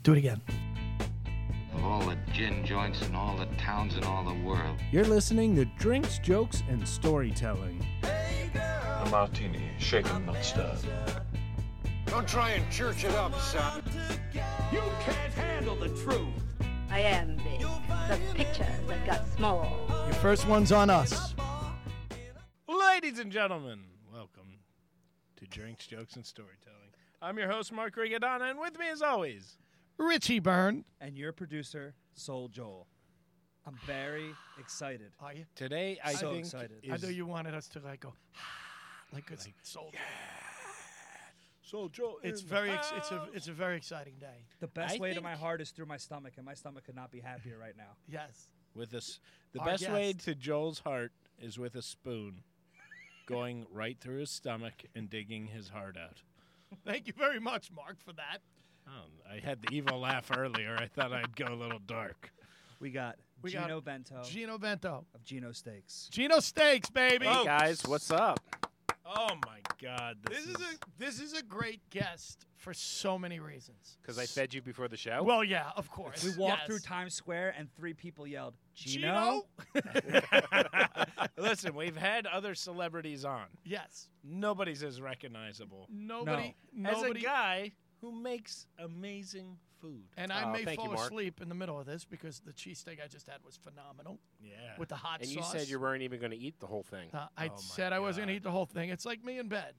Do it again. Of all the gin joints in all the towns in all the world. You're listening to Drinks, Jokes, and Storytelling. A martini, shaken, not stirred. Don't try and church it up, son. You can't handle the truth. I am big. The picture that got small. Your first one's on us. Ladies and gentlemen, welcome to Drinks, Jokes, and Storytelling. I'm your host, Mark Rigodana, and with me as always, Richie Byrne. And your producer, Soul Joel. I'm very excited. Are you? today I So think excited. I is know you wanted us to like go, like it's soul. Soul Joe. It's it's a very exciting day. The best I way to think- my heart is through my stomach, and my stomach could not be happier right now. Yes. With us, the Our best way guest. to Joel's heart is with a spoon, going right through his stomach and digging his heart out. Thank you very much, Mark, for that. Oh, I had the evil laugh earlier. I thought I'd go a little dark. We got We got Gino Bento Gino Bento. of Gino Steaks. Gino Steaks, baby. Oh. Guys, what's up? Oh my God! This is a great guest for so many reasons. Because I fed you before the show? Well, yeah, of course. We walked Yes. through Times Square, and 3 people yelled, Gino? Listen, we've had other celebrities on. Yes. Nobody's as recognizable Nobody. as a Nobody. guy who makes amazing food. And I may thank you, fall Mark. asleep in the middle of this because the cheesesteak I just had was phenomenal Yeah. with the hot and sauce. you said you weren't even going to eat the whole thing. I Oh, my said I wasn't going to God. eat the whole thing. It's like me in bed.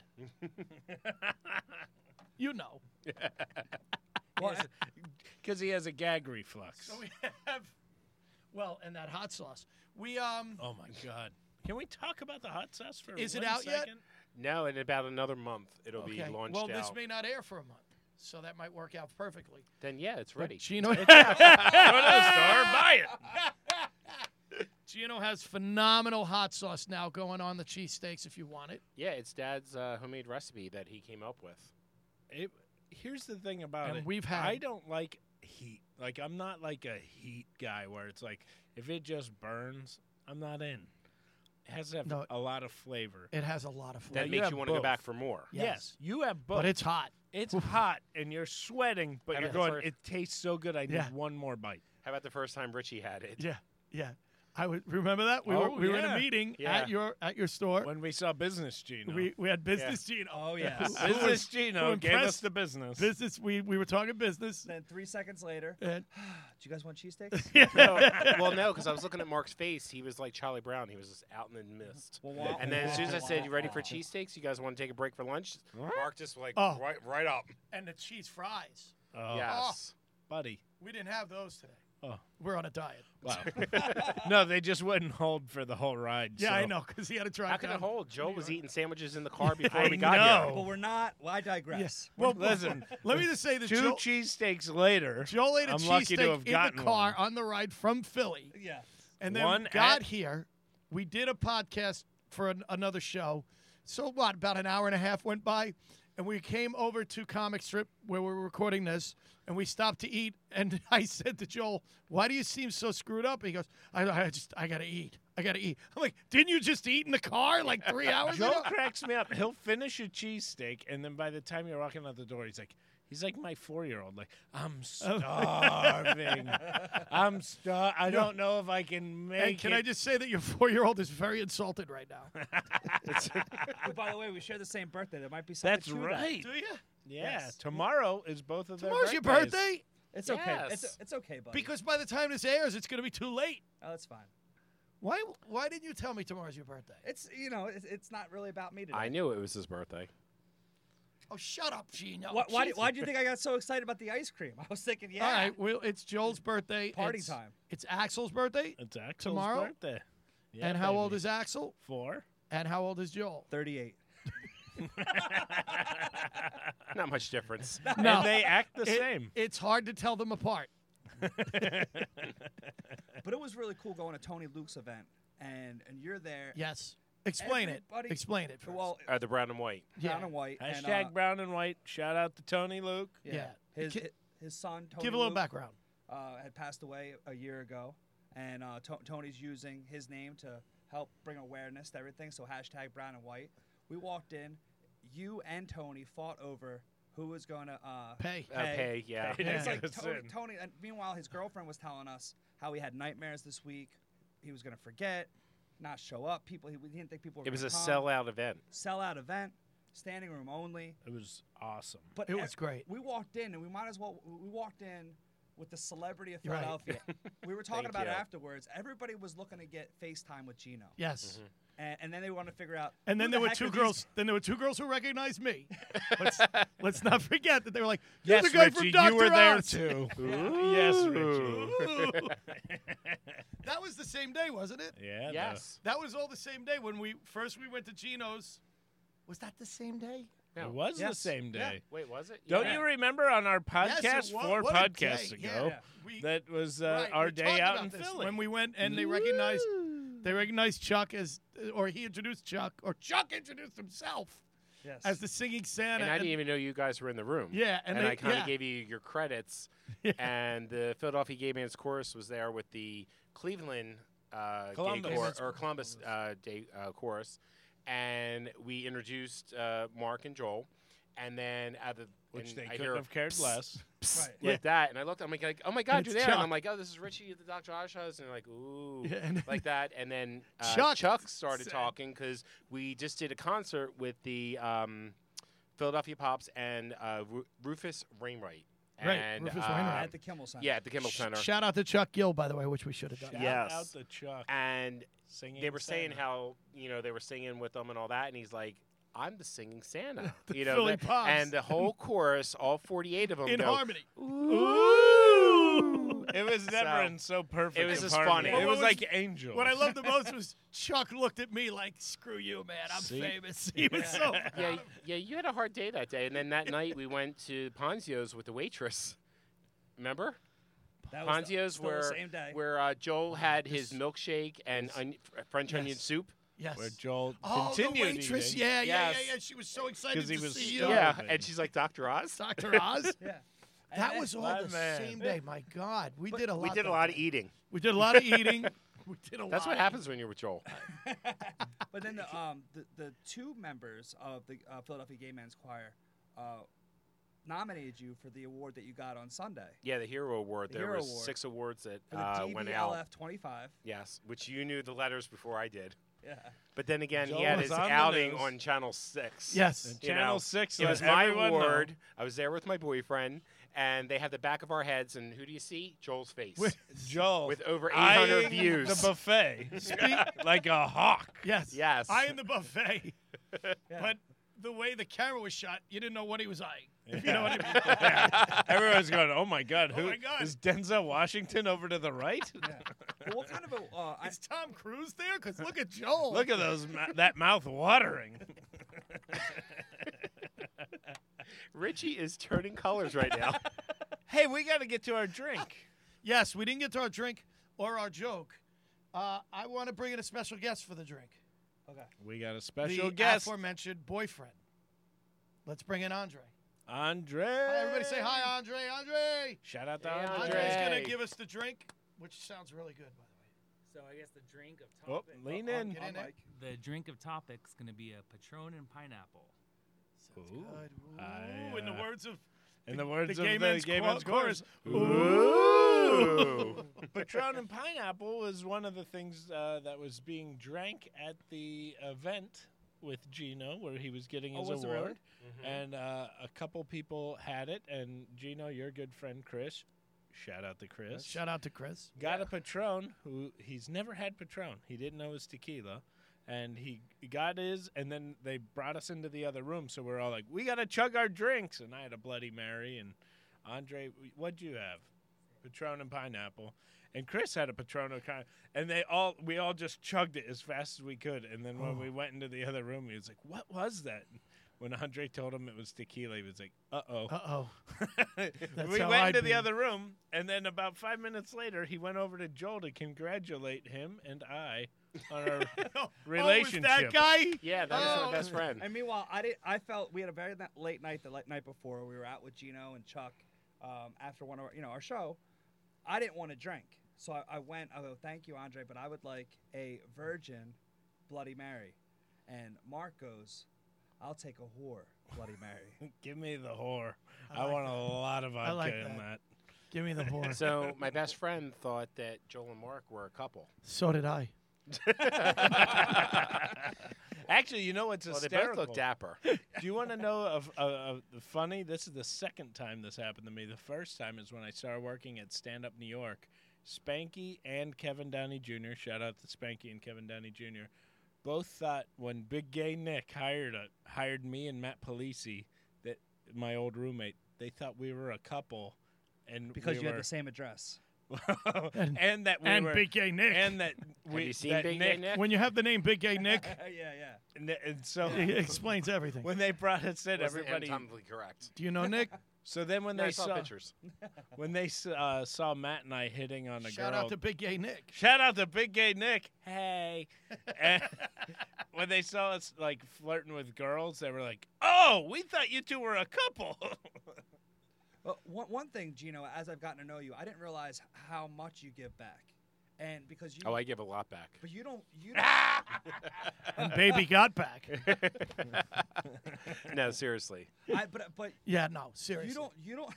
You know. Because he has a gag reflux. So we have, well, and that hot sauce. We Oh my God! Can we talk about the hot sauce for Is it 1 out yet? second? No, in about another month, it'll be launched well, out. this may not air for a month, so that might work out perfectly. Then, yeah, it's ready. Gino, Go to the store, buy it. Gino has phenomenal hot sauce now going on the cheesesteaks if you want it. Yeah, it's Dad's homemade recipe that he came up with. Here's the thing about And it. we've had- I don't like heat. Like, I'm not like a heat guy where it's like, if it just burns, I'm not in. It has to have No. a lot of flavor. It has a lot of That flavor. you makes have you want to go both. back for more. Yes, you have both. But it's hot. It's hot, and you're sweating, but How you're about the going, first- it tastes so good, I need Yeah. one more bite. How about the first time Richie had it? Yeah, yeah. I would remember that we Oh, were in yeah. a meeting Yeah. at your store. When we saw Business Gino. We had business Gino. Oh, yes. Who Business was- Gino who gave us impressed the business. Business. We were talking business. Then 3 seconds later, And do you guys want cheesesteaks? Well, no, because I was looking at Mark's face. He was like Charlie Brown. He was just out in the mist. Well, And then as soon as I said, "You ready for cheesesteaks? You guys want to take a break for lunch?" Mark just like Oh. right up. and the cheese fries. Oh, Yes. buddy. We didn't have those today. Oh. We're on a diet. Wow. No, they just wouldn't hold for the whole ride. Yeah, so. I know, because he had to drive How can down. it hold? to Joe New was York. eating sandwiches in the car before I we got know. here. But we're not. Well, I digress. Yes. Well, Listen, let me just say that 2 Joe, cheesesteaks later, Joel ate a I'm lucky to cheesesteak have in the gotten car one. on the ride from Philly. Yeah. And then One got at- here. We did a podcast for another show. So what? About an hour and a half went by, and we came over to Comic Strip where we were recording this, and we stopped to eat. And I said to Joel, "Why do you seem so screwed up?" He goes, "I gotta eat. I gotta eat." I'm like, "Didn't you just eat in the car like 3 hours Joe ago?" cracks me up. He'll finish a cheesesteak, and then by the time you're walking out the door, he's like my 4-year-old. Like, I'm starving. I don't know if I can make And can it. I just say that your 4-year-old is very insulted right now? Oh, by the way, we share the same birthday. There might be something That's to that. right. Do you? Yeah, Yes. tomorrow is both of their Tomorrow's your birthdays. birthday? It's okay. Yes. It's okay, buddy. Because by the time this airs, it's going to be too late. Oh, that's fine. Why didn't you tell me tomorrow's your birthday? It's it's not really about me today. I knew it was his birthday. Oh, shut up, Gino. Why Jesus. do you think I got so excited about the ice cream? I was thinking, yeah, All right, well, it's Joel's birthday. party It's- time. It's Axel's birthday. It's Axel's Tomorrow? birthday. Yeah, And how old baby. is Axel? 4? And how old is Joel? 38. Not much difference. No. And they act the It- same. It's hard to tell them apart. But it was really cool going to Tony Luke's event, and you're there. Yes. Explain Everybody- it. Explain it. First. Well, The brown and white. brown yeah. and white. and, Hashtag brown and white. Shout out to Tony Luke. Yeah. His Ki- his son Tony Give a little Luke, background. had passed away a year ago, and Tony's using his name to help bring awareness to everything. So hashtag brown and white. We walked in. You and Tony fought over who was going to Pay. Pay, yeah. And it's like It's in. Tony. And meanwhile, his girlfriend was telling us how he had nightmares this week. He was going to forget, not show up. He didn't think people were. It was a gonna come. sellout event. Sellout event, standing room only. It was awesome. But It was great. We walked in, and we walked in with the celebrity of You're right. Philadelphia. We were talking Thank about it you. afterwards. Everybody was looking to get FaceTime with Gino. Yes. And then they wanted to figure out. And then who there the were heck two are these girls. Then there were two girls who recognized me. Let's not forget that they were like, Yes, "You're the guy Richie, from you Dr. were there Oz." too. Ooh. Yes, Richie. Ooh. That was the same day, wasn't it? Yeah. Yes. That was all the same day when we went to Gino's. Was that the same day? It was the Yes. same Yeah. day. Wait, was it? Don't Yeah. you remember on our podcast Yes, it was. 4 What a podcasts day. ago? Yeah. We- That was Right, our we day talked out about in this Philly. when we went and they recognized Chuck as, or he introduced Chuck, or Chuck introduced himself Yes. as the singing Santa. And I didn't even know you guys were in the room. Yeah, and and they- I kind of yeah. gave you your credits. Yeah. And the Philadelphia Gay Man's Chorus was there with the Cleveland Columbus. Gay Chorus, or Columbus Day Chorus, and we introduced Mark and Joel, and then Which and they I couldn't hear have cared psst, less. psst, Right. like that, and I looked, I'm like, oh my God, And you're it's there, and Chuck. I'm like, oh, this is Richie at the Dr. Oz house, and they're like, ooh, Yeah, and- like that, and then Chuck started said- talking because we just did a concert with the Philadelphia Pops and Rufus Wainwright. Right, And, Rufus Wainwright. At the Kimmel Center. Yeah, at the Kimmel Center. Shout out to Chuck Gill, by the way, which we should have done. Shout Yes. out to Chuck. And Singing they were saying Santa. how, they were singing with them and all that, and he's like, I'm the singing Santa. The Philly Pops. And the whole chorus, all 48 of them In go, harmony. Ooh! It was never So, in so perfect. it was of just harmony. funny. It Well, was what was- like angels. What I loved the most was Chuck looked at me like, "Screw you, man. I'm See? famous." He was so yeah, you had a hard day that day. And then that night we went to Ponzio's with the waitress. Remember? That was Ponzio's still the where same day. Joel had his milkshake and French onion Yes. soup. yes. where Joel Oh, continued the waitress. eating. Yeah. Yes. She was so excited 'Cause he to was see starving. you. Yeah, Oven. and she's like, Dr. Oz? Dr. Oz. Yeah. That was all My the man. same day. My God, we did a lot. We did a that lot of day. eating. We did a lot of eating. We did a lot. That's what happens when you're with Joel. But then the two members of the Philadelphia Gay Men's Choir nominated you for the award that you got on Sunday. Yeah, the Hero Award. The There Hero was Award. 6 awards that For the went out. DVLF 25. Yes, which you knew the letters before I did. Yeah. But then again, Joel he had was his on the outing news. on Channel 6. Yes. And You Channel know, 6 It let was my everyone know. award. I was there with my boyfriend, and they had the back of our heads, and who do you see? Joel's face. Joel With over 800 eyeing views. the buffet like a hawk. Yes. Yes. I in the buffet. But the way the camera was shot, you didn't know what he was eyeing. If you know what I mean. Yeah. Everyone's going, oh my God, Oh who my God. is Denzel Washington over to the right? Well, what kind of a Is Tom Cruise there? Because look at Joel. Look at those that mouth watering. Richie is turning colors right now. Hey, we got to get to our drink. Yes, we didn't get to our drink or our joke. I want to bring in a special guest for the drink. We got a special The guest, aforementioned boyfriend. Let's bring in Andre. Andre. Hi, everybody say hi, Andre. Andre. Shout out to Hey, Andre. Andre's going Andre. to give us the drink, which sounds really good, by the way. So I guess the drink of Oh, topic. lean Oh, in. get in it. The drink of topic's going to be a Patron and pineapple. Sounds Ooh. good. I, Ooh, in the words of In the words the of Gay the Men's Gay Men's Chorus. Chorus. Ooh. Patron and pineapple was one of the things that was being drank at the event with Gino, where he was getting his was it award. really? And a couple people had it, and Gino, your good friend Chris, shout out to Chris, Shout out to Chris. got a Patron. Who he's never had Patron. He didn't know it was tequila. And he got his, and then they brought us into the other room. So we're all like, we got to chug our drinks. And I had a Bloody Mary. And Andre, what'd you have? Patron and pineapple. And Chris had a Patron and and we all just chugged it as fast as we could. And then when we went into the other room, he was like, what was that? When Andre told him it was tequila, he was like, uh-oh. Uh-oh. We how went I'd into the be. other room, and then about 5 minutes later, he went over to Joel to congratulate him and I on our relationship. Oh, was that guy? Yeah, that was my best friend. And meanwhile, I felt we had a very late night the night before. We were out with Gino and Chuck after one of our show. I didn't want to drink, so I went. I go, thank you, Andre, but I would like a virgin Bloody Mary. And Mark goes, I'll take a whore, Bloody Mary. Give me the whore. I like want that. a lot of vodka like in that. that. Give me the whore. So my best friend thought that Joel and Mark were a couple. So did I. Actually, you know what's Well, they hysterical? both look dapper. Do you want to know of the funny? This is the second time this happened to me. The first time is when I started working at Stand Up New York. Spanky and Kevin Downey Jr. Shout out to Spanky and Kevin Downey Jr. Both thought when Big Gay Nick hired me and Matt Polisi, that my old roommate, they thought we were a couple, and Because we you were, had the same address. and that we And were Big Gay Nick. and that we you seen that Big Gay Nick? When you have the name Big Gay Nick, Yeah. And so it explains everything. when they brought us in, Wasn't everybody. anatomically correct. Do you know Nick? So then when No, I they saw pictures. when they saw Matt and I hitting on a Shout girl. out to Big Gay Nick. Shout out to Big Gay Nick. Hey. And when they saw us like flirting with girls, they were like, "Oh, we thought you two were a couple." Well, one thing, Gino, as I've gotten to know you, I didn't realize how much you give back, and because you. Oh, I give a lot back. But you don't. And Baby got back. No, seriously. But Yeah, no, seriously. you don't.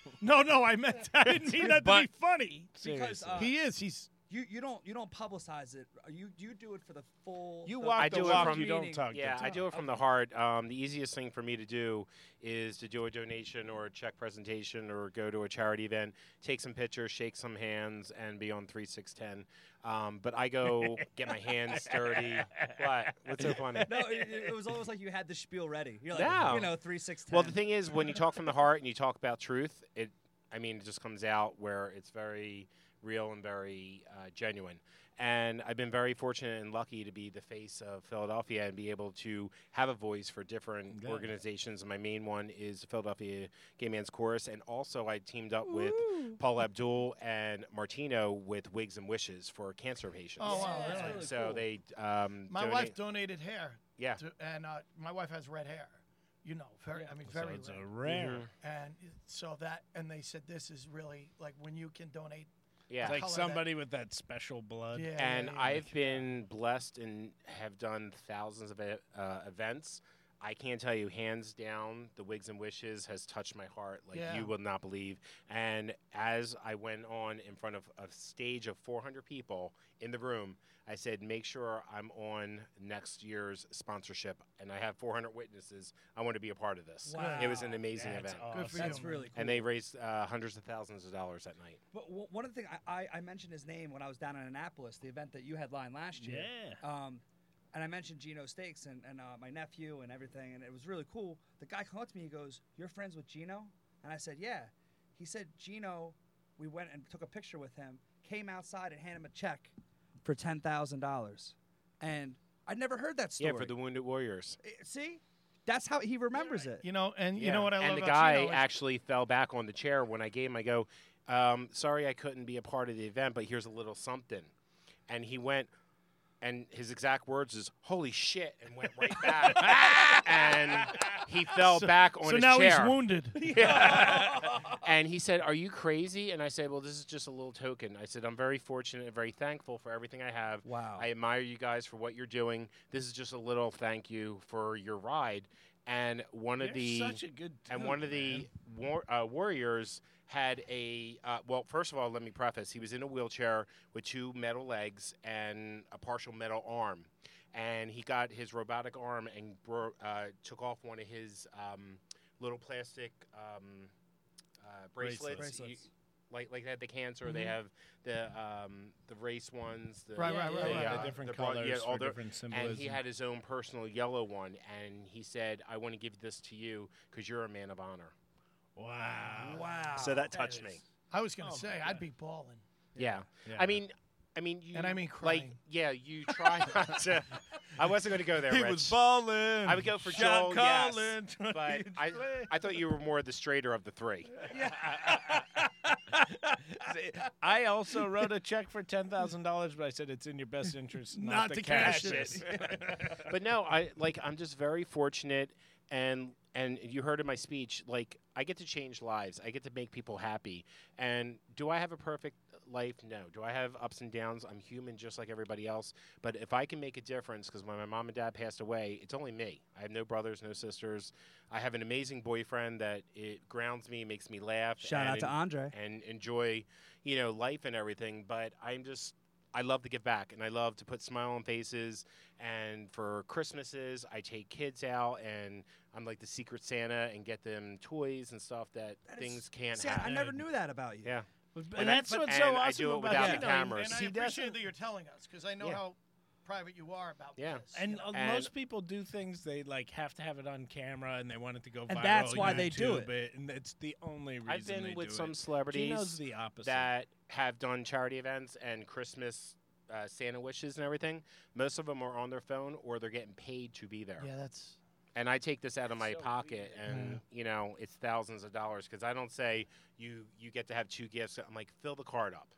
No, I didn't mean that to be funny. Because He is. He's. you don't publicize it. You do it for the full. You the- walk I the do it walk, from- you don't talk Yeah, the I talk. do it from the heart. The easiest thing for me to do is to do a donation or a check presentation or go to a charity event, take some pictures, shake some hands, and be on 3610. But I go get my hands dirty. What? What's so funny? No, it was almost like you had the spiel ready. You're like, No. 3, 6, 10. Well, the thing is, when you talk from the heart and you talk about truth, it just comes out where it's very real and very genuine. And I've been very fortunate and lucky to be the face of Philadelphia and be able to have a voice for different Good. organizations. My main one is the Philadelphia Gay Man's Chorus, and also I teamed up with Paul Abdul and Martino with Wigs and Wishes for cancer patients. Oh, wow, that's really? really So cool. they My wife donated hair. Yeah. And my wife has red hair. You know, very. I mean, So very it's red. a rare. And so that, and they said this is really like when you can donate. Yeah. It's like color somebody with that special blood. Yeah. And yeah, I've been blessed and have done thousands of events. I can't tell you, hands down, the Wigs and Wishes has touched my heart like Yeah. you will not believe. And as I went on in front of a stage of 400 people in the room, I said, make sure I'm on next year's sponsorship. And I have 400 witnesses. I want to be a part of this. Wow. It was an amazing That's event. awesome. Good for That's you, really cool. And they raised hundreds of thousands of dollars that night. But one of the things I mentioned his name when I was down in Annapolis, the event that you headlined last year. Yeah. And I mentioned Gino Steaks and my nephew and everything, and it was really cool. The guy came up to me, he goes, "You're friends with Gino?" And I said, "Yeah." He said, "Gino, we went and took a picture with him, came outside and handed him a check for $10,000." And I'd never heard that story. Yeah, for the Wounded Warriors. See? That's how he remembers it. You know, and you Yeah. know what I love And the about guy Gino is- actually fell back on the chair when I gave him. I go, sorry, I couldn't be a part of the event, but here's a little something. And he went, and his exact words is, "Holy shit," and went right back. And he fell back on So his now chair. he's wounded. And he said, "Are you crazy?" And I said, "Well, this is just a little token." I said, "I'm very fortunate and very thankful for everything I have. Wow. I admire you guys for what you're doing. This is just a little thank you for your ride." And one of You're the such a good and dude, one of the warriors had a well, first of all, let me preface, he was in a wheelchair with 2 metal legs and a partial metal arm, and he got his robotic arm and took off one of his little plastic bracelets. Like they have the cancer, they have the race ones, the, Right. The different broad- colors all for different symbolism. and he had his own personal yellow one, and he said, "I want to give this to you because you're a man of honor." Wow. Wow. So that touched me. I was gonna Oh, say my I'd God. be balling. Yeah. Yeah. I mean, you And I mean like, crying. yeah, you try not to. I wasn't going to go there, He Rich. was balling. I would go for Shot Joel, yes, calling, but I thought you were more the straighter of the 3. I also wrote a check for $10,000, but I said it's in your best interest not to cash it. But no, I'm just very fortunate and you heard in my speech, like, I get to change lives. I get to make people happy. And do I have a perfect life? No. Do I have ups and downs? I'm human just like everybody else. But if I can make a difference, because when my mom and dad passed away, it's only me. I have no brothers, no sisters. I have an amazing boyfriend that it grounds me, makes me laugh. Shout out to Andre. And enjoy, life and everything. But I love to give back, and I love to put smile on faces. And for Christmases, I take kids out, and I'm like the Secret Santa and get them toys and stuff that things can't have. I never knew that about you. Yeah. And that's what's so awesome I do it about without Gino. the cameras. And I appreciate that you're telling us, because I know how private you are about this. And most people do things they like have to have it on camera, and they want it to go viral. And that's why they do it. And it's the only reason I've been they with do some it. celebrities Gino's the opposite. that have done charity events and Christmas Santa wishes and everything. Most of them are on their phone or they're getting paid to be there. Yeah, that's. And I take this out of my pocket, and it's thousands of dollars, because I don't say you get to have 2 gifts. I'm like, fill the card up.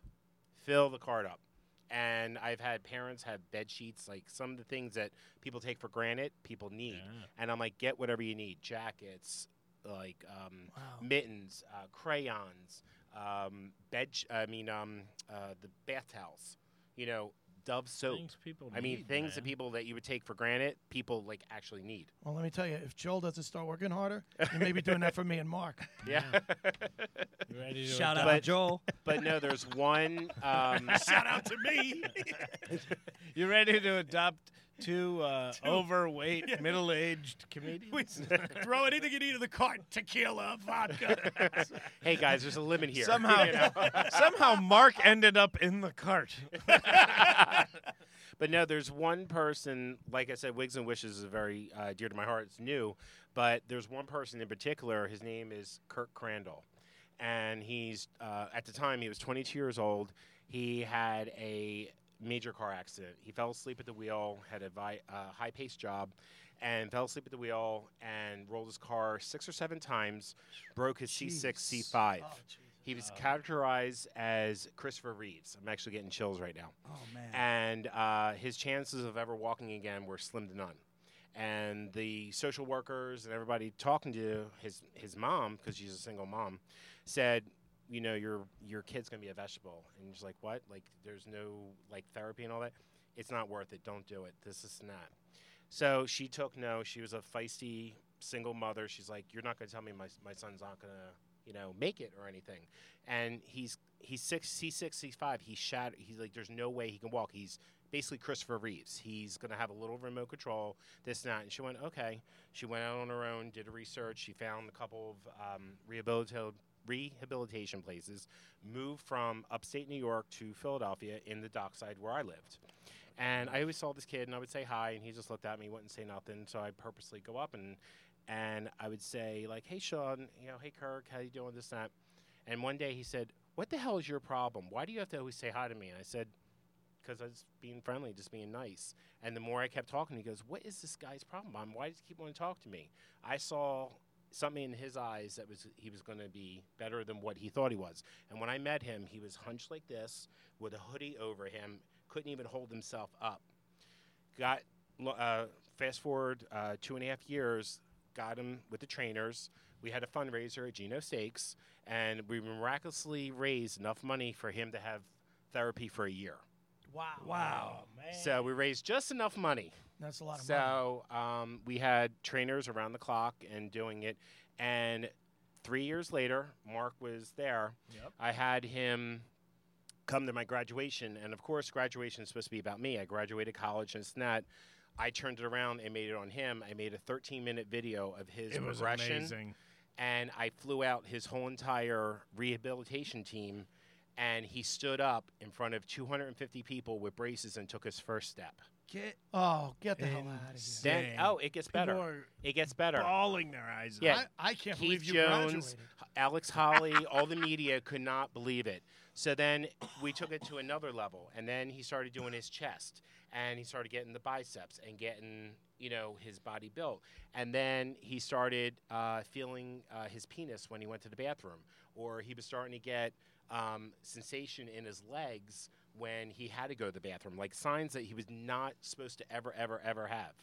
And I've had parents have bed sheets, like some of the things that people take for granted, people need. Yeah. And I'm like, get whatever you need: jackets, like mittens, crayons, the bath towels, Dove soap. Things people things need, that people that you would take for granted, people like actually need. Well, let me tell you, if Joel doesn't start working harder, you may be doing that for me and Mark. Yeah. You ready to Shout out to Joel. But no, there's one. Shout out to me. You ready to adopt 2 overweight, middle-aged comedians? Throw anything you need in the cart: tequila, vodka. Hey guys, there's a limit here. Somehow Mark ended up in the cart. But no, there's one person, like I said, Wigs and Wishes is very dear to my heart. It's new, but there's one person in particular. His name is Kirk Crandall, and he's at the time he was 22 years old. He had a major car accident. He fell asleep at the wheel, had a high-paced job, and fell asleep at the wheel and rolled his car 6 or 7 times, broke his C6, C5. He was characterized as Christopher Reeves. I'm actually getting chills right now. Oh, man. And his chances of ever walking again were slim to none. And the social workers and everybody talking to his mom, because she's a single mom, said, your kid's going to be a vegetable. And he's like, what? Like, there's no, like, therapy and all that? It's not worth it. Don't do it. This is not. So she took no. She was a feisty single mother. She's like, you're not going to tell me my son's not going to, make it or anything. And he's C6, C5. He's shattered. He's like, there's no way he can walk. He's basically Christopher Reeves. He's going to have a little remote control, this and that. And she went, okay. She went out on her own, did a research. She found a couple of rehabilitation places, moved from upstate New York to Philadelphia in the dockside where I lived. And I always saw this kid, and I would say hi, and he just looked at me, wouldn't say nothing. So I'd purposely go up, and I would say, like, hey, Sean, hey, Kirk, how you doing, this, that. And one day he said, what the hell is your problem? Why do you have to always say hi to me? And I said, because I was being friendly, just being nice. And the more I kept talking, he goes, what is this guy's problem, Mom? Why does he keep wanting to talk to me? I saw something in his eyes that he was going to be better than what he thought he was. And when I met him, he was hunched like this with a hoodie over him, couldn't even hold himself up. Fast forward 2.5 years, got him with the trainers. We had a fundraiser at Gino Steaks, and we miraculously raised enough money for him to have therapy for a year. Wow, man. So we raised just enough money. That's a lot of money. So we had trainers around the clock and doing it. And 3 years later, Mark was there. Yep. I had him come to my graduation. And, of course, graduation is supposed to be about me. I graduated college and it's not. I turned it around and made it on him. I made a 13-minute video of his progression. It was amazing. And I flew out his whole entire rehabilitation team. And he stood up in front of 250 people with braces and took his first step. Get the hell out of here. Then, it gets better. It gets better. Bawling their eyes out. Yeah. I can't Keith believe you Jones, graduated. Alex Holly, all the media could not believe it. So then we took it to another level. And then he started doing his chest. And he started getting the biceps and getting, his body built. And then he started feeling his penis when he went to the bathroom. Or he was starting to get sensation in his legs when he had to go to the bathroom, like signs that he was not supposed to ever have.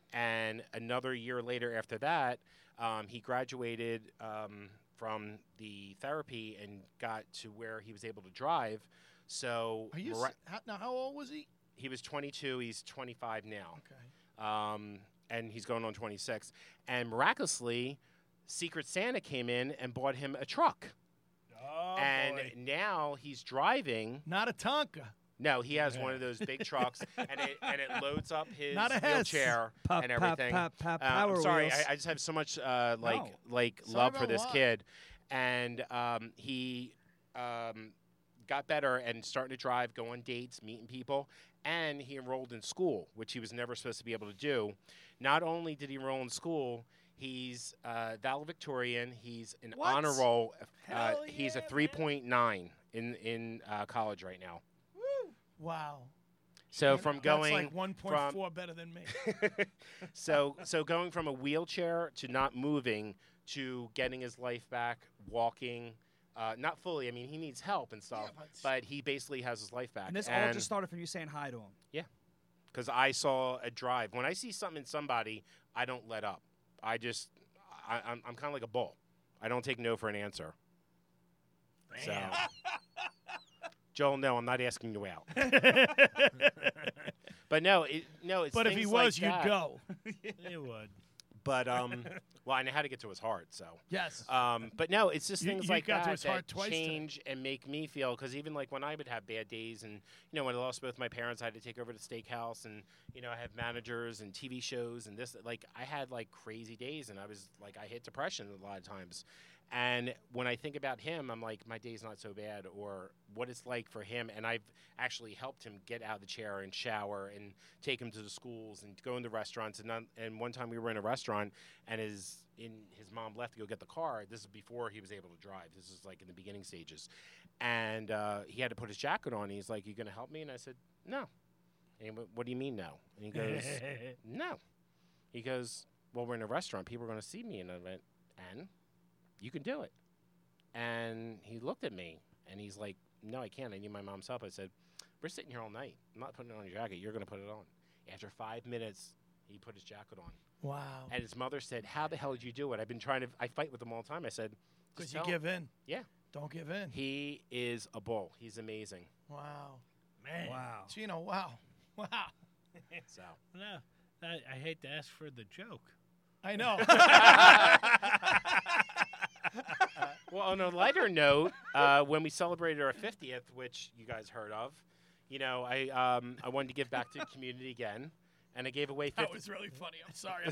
And another year later after that, he graduated from the therapy and got to where he was able to drive. So Are you now, how old was he? he was 22. He's 25 now. Okay. And he's going on 26. And miraculously, Secret Santa came in and bought him a truck. Oh, And boy. now he's driving. Not a Tonka. No, he has one of those big trucks, and it loads up his Not a Hess. wheelchair Pop, and everything. power I'm sorry, wheels. I just have so much No. like Sorry love for about this what? kid, and he got better and starting to drive, go on dates, meeting people, and he enrolled in school, which he was never supposed to be able to do. Not only did he enroll in school, he's valedictorian. He's an What? honor roll. Hell He's a yeah, 3.9 in college right now. Wow. So from going That's like 1.4 better than me. so going from a wheelchair to not moving to getting his life back, walking, not fully. I mean, he needs help and stuff, Yeah, but he basically has his life back. And this all just started from you saying hi to him. Because I saw a drive. When I see something in somebody, I don't let up. I'm kind of like a bull. I don't take no for an answer. So, Joel, no, I'm not asking you out. But no, it's. But if he things was, like you'd that. go. It would. But well, I know how to get to his heart, so. Yes. But no, it's just things You like got to that his heart that twice today. change and make me feel. Because even like when I would have bad days, and when I lost both my parents, I had to take over the steakhouse, and I have managers and TV shows and this. Like I had like crazy days, and I was like I hit depression a lot of times. And when I think about him, I'm like, my day's not so bad, or what it's like for him. And I've actually helped him get out of the chair and shower and take him to the schools and go into restaurants. And one time we were in a restaurant, and his mom left to go get the car. This is before he was able to drive. This is like in the beginning stages. And he had to put his jacket on. He's like, "You going to help me?" And I said, "No." And he went, "What do you mean no?" And he goes, "No." He goes, "Well, we're in a restaurant. People are going to see me." And I went, "And? You can do it." And he looked at me, and he's like, "No, I can't. I need my mom's help." I said, "We're sitting here all night. I'm not putting it on your jacket. You're going to put it on." After 5 minutes, he put his jacket on. Wow. And his mother said, "How the hell did you do it?" I've been I fight with him all the time. I said, Because "Just you tell give him." in. Yeah. Don't give in. He is a bull. He's amazing. Wow. Man. Wow. Gino, wow. Wow. So. No, I hate to ask for the joke. I know. Well, on a lighter note, when we celebrated our 50th, which you guys heard of, I wanted to give back to the community again, and I gave away That was really funny. I'm sorry.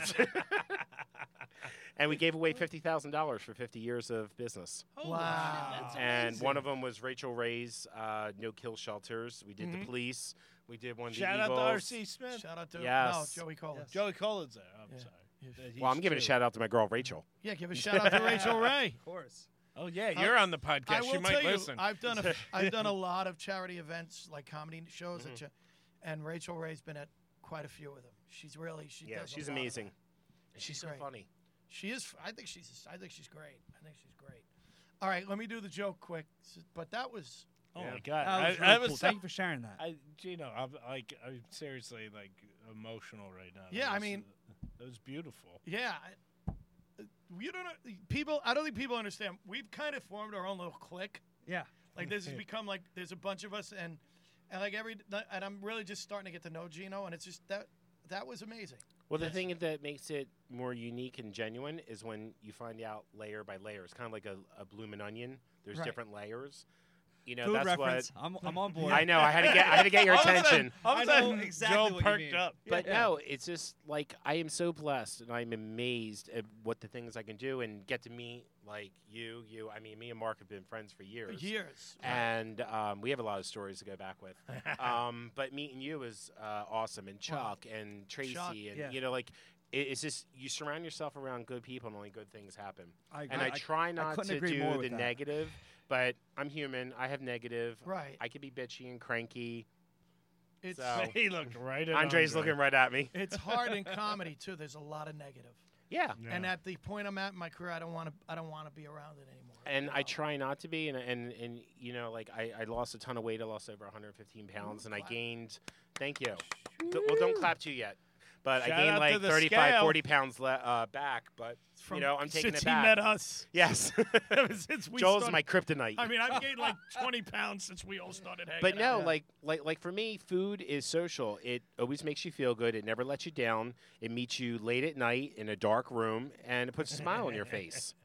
and we gave away $50,000 for 50 years of business. Wow. That's And amazing. one of them was Rachel Ray's No Kill Shelters. We did the police. We did one of the Shout out Eagles. to R.C. Smith. Shout out to Yes. no, Joey Collins. Joey Collins there. I'm Yeah. sorry. Well, I'm giving a shout out to my girl Rachel. Yeah, give a shout out to Rachel Ray. Of course. Oh yeah, you're on the podcast. I will She might tell listen. you, I've done a lot of charity events, like comedy shows, and Rachel Ray's been at quite a few of them. She's really does a She's lot of amazing. that. She's so great. funny. She is. I think she's great. All right, let me do the joke quick. But that was. oh Yeah. my god, That was I really was cool. so- Thank you for sharing that. Gino, I'm seriously like emotional right now. Yeah, I That was- mean- it was beautiful. Yeah. You don't know, people. I don't think people understand. We've kind of formed our own little clique. Yeah. Like this has become like there's a bunch of us, and like and I'm really just starting to get to know Gino, and it's just that was amazing. Well, the thing that makes it more unique and genuine is when you find out layer by layer. It's kind of like a bloomin' onion. There's Right. different layers. Food That's reference. what. I'm on board. I know. I had to get your attention. All of a I know sudden, exactly Joe what you perked mean. up. But Yeah. no, it's just like I am so blessed, and I'm amazed at what the things I can do and get to meet like you. I mean, me and Mark have been friends for years. And we have a lot of stories to go back with. But meeting you is awesome, and Chuck and Tracy, Chuck, and yeah. like it's just you surround yourself around good people, and only good things happen. I And I try not couldn't to agree do more the with that. negative, but I'm human. I have negative. Right. I could be bitchy and cranky. It's So- He looked right at Andre's Andre. looking right at me. it's hard in comedy too. There's a lot of negative. Yeah. Yeah. And at the point I'm at in my career, I don't want to be around it anymore. And I try not to be, and like I lost a ton of weight. I lost over 115 pounds, and I gained. Thank you. Well, don't clap too yet. But I Shout gained out to like the 35, scale. 40 pounds back. But, From you know, I'm taking since it back. he met us. Yes. Since we Joel's started- my kryptonite. I mean, I've gained like 20 pounds since we all started hanging But no, out. like for me, food is social. It always makes you feel good. It never lets you down. It meets you late at night in a dark room, and it puts a smile on your face.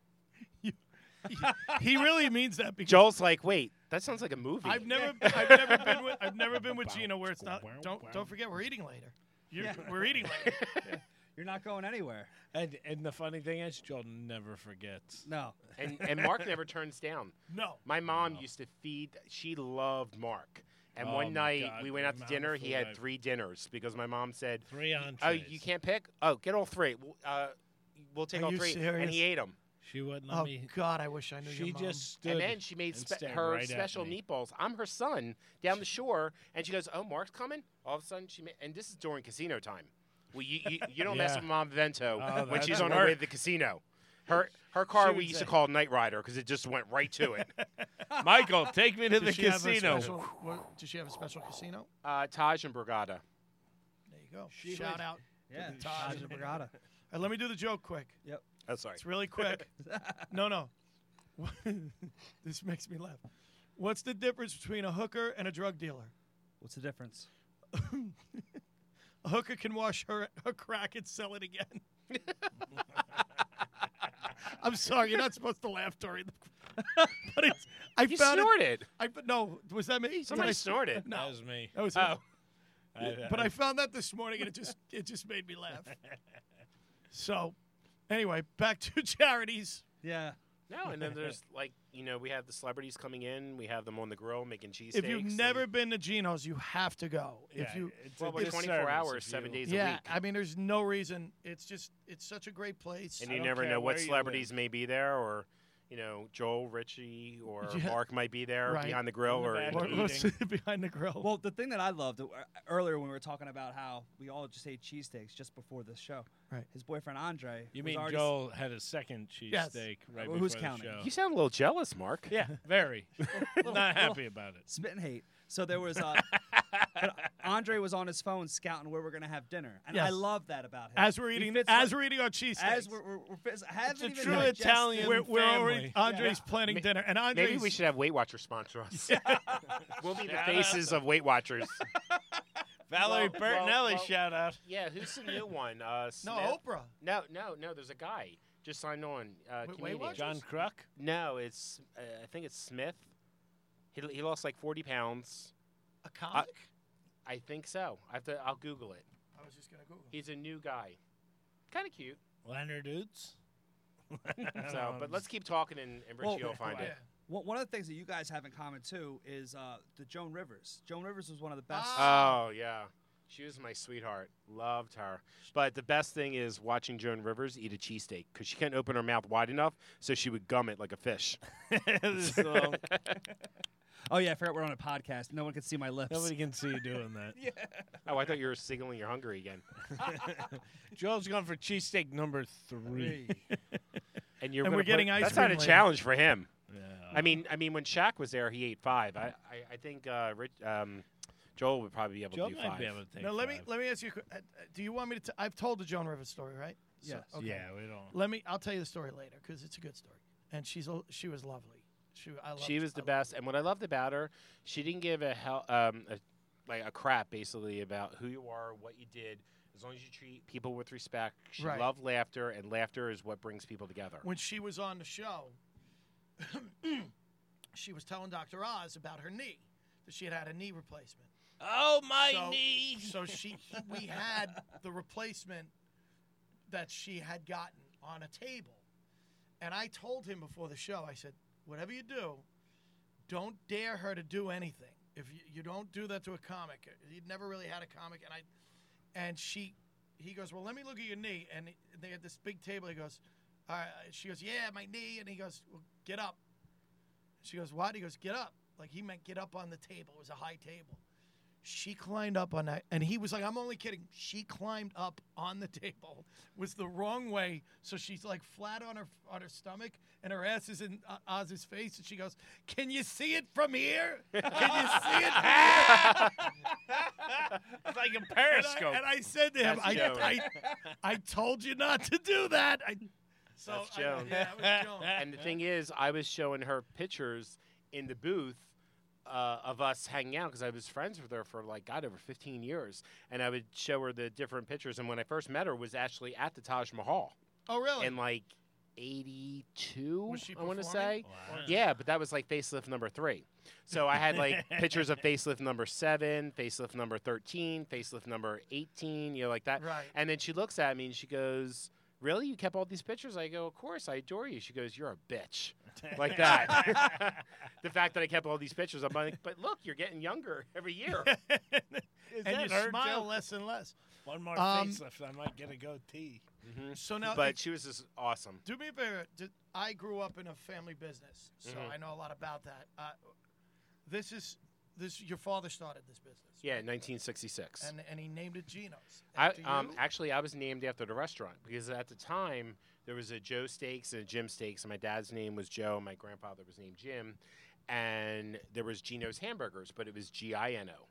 He really means that because Joel's like, wait, that sounds like a movie. I've never been with Gina where it's not. Don't forget we're eating later. We're eating later. You're not going anywhere. And the funny thing is, Joel never forgets. No. And Mark never turns down. No. My mom used to feed. She loved Mark. And Oh, one my night God, we the went out to amount of dinner. food He had I've- 3 dinners because my mom said, 3 entrees. "Oh, you can't pick? Oh, get all 3. We'll take Are all you 3." And serious? he ate them. She wouldn't let Oh me. God, I wish I knew She your mom. just stood. And then she made and stared her right at special me. meatballs. I'm her son down the shore, and she goes, "Oh, Mark's coming." All of a sudden, and this is during casino time. Well, you don't mess Yeah. with Mom Vento Oh, when she's that's on her way right. to the casino. Her car She we would used say- to call Night Rider because it just went right to it. Michael, take me to the Does she have a casino. special- does she have a special casino? Taj and Brigada. There you go. She Shout would- out. Yeah. to Taj. Taj and Brigada. Let me do the joke quick. Yep. Oh, sorry. It's really quick. No. This makes me laugh. What's the difference between a hooker and a drug dealer? What's the difference? A hooker can wash her crack and sell it again. I'm sorry, you're not supposed to laugh during the. But it's. I You found snorted. No, was that me? Somebody Did I- snorted. No, That was me. that was Oh. But I found that this morning, and it just made me laugh. So, anyway, back to charities. Yeah. No, and then there's we have the celebrities coming in. We have them on the grill making cheesesteaks. If you've never been to Geno's, you have to go. Yeah, If you, it's well, a we're 24 disservice hours, if 7 you- days a yeah, week. I mean, there's no reason. It's such a great place. And I you don't never care know what where you celebrities may be there, or Joel, Richie, or Yeah. Mark might be there Right. behind the grill, In the or back. Or- eating. or sit behind the grill. Well, the thing that I loved earlier when we were talking about how we all just ate cheesesteaks just before this show. Right. His boyfriend Andre. You was mean already Joel had a second Yes. cheesesteak right Well, before who's the counting? show? you sound a little jealous, Mark. Yeah, very. Not happy about it. spit and hate. So there was but Andre was on his phone scouting where we're gonna have dinner, and I Yes. love that about him. As we're He eating, fits as right- we're eating our cheesesteaks, as we're haven't It's a even true digested- Italian we're already family. Andre's planning Ma- dinner, and Andre's Maybe we should have Weight Watchers sponsor us. We'll be the Shout faces of Weight Watchers. Valerie Well, Bertinelli, well, shout out. Yeah, who's the new one? no Smith? Oprah. No. There's a guy just signed on. Weight Comedian. Watchers? John Kruk. No, it's I think it's Smith. He lost like 40 pounds. A comic? I think so. I'll Google it. I was just gonna Google. He's a new guy. Kind of cute. Leonard Oots. So, but let's keep talking, and Richie will find Yeah. it. One of the things that you guys have in common too is the Joan Rivers. Joan Rivers was one of the best. Oh yeah, she was my sweetheart. Loved her. But the best thing is watching Joan Rivers eat a cheesesteak because she can't open her mouth wide enough, so she would gum it like a fish. This little- Oh yeah, I forgot we're on a podcast. No one can see my lips. Nobody can see you doing that. Oh, I thought you were signaling you're hungry again. Joel's gone for cheesesteak number 3. And you're And gonna we're getting ice That's not a cream later. challenge for him. Yeah. I mean, when Shaq was there, he ate 5. I think Joel would probably be able Joel to do might 5. be able to take Now let me 5. ask you. Do you want me to? I've told the Joan Rivers story, right? Yes. okay. Yeah, we don't. I'll tell you the story later because it's a good story, and she was lovely. She was the best, and what I loved about her, she didn't give a crap basically about who you are, what you did. As long as you treat people with respect, she Right. loved laughter, and laughter is what brings people together. When she was on the show, she was telling Dr. Oz about her knee, that she had a knee replacement. Oh, my So- knee. So we had the replacement that she had gotten on a table, and I told him before the show. I said, whatever you do, don't dare her to do anything. If you don't do that to a comic, he'd never really had a comic, he goes, well, let me look at your knee, and they had this big table. He goes, all right. She goes, yeah, my knee, and he goes, well, get up. She goes, what? He goes, get up. Like he meant get up on the table. It was a high table. She climbed up on that, and he was like, I'm only kidding. She climbed up on the table, was the wrong way, so she's like flat on her stomach, and her ass is in Oz's face, and she goes, can you see it from here? Can you see it from here? It's like a periscope. And I said to him, I told you not to do that. That's Joan. Yeah, it was Joan. And the thing is, I was showing her pictures in the booth of us hanging out because I was friends with her for like over 15 years, and I would show her the different pictures. And when I first met her, was actually at the Taj Mahal. Oh, really? In like 82, Was she I want to performing? say. Wow. Yeah, but that was like facelift number 3. So I had like pictures of facelift number 7, facelift number 13, facelift number 18, like that. Right. And then she looks at me and she goes, really? You kept all these pictures? I go, of course, I adore you. She goes, you're a bitch. Like that. The fact that I kept all these pictures, I'm like, but look, you're getting younger every year. And you her smile joke? less and less. One more facelift, I might get a goatee. So now, But she was just awesome. do me a favor. I grew up in a family business, so Mhm. I know a lot about that. This your father started this business. Yeah, 1966. And he named it Geno's. I After you? actually I was named after the restaurant because at the time there was a Joe Steaks and a Jim Steaks, and my dad's name was Joe, and my grandfather was named Jim, and there was Geno's Hamburgers, but it was Gino.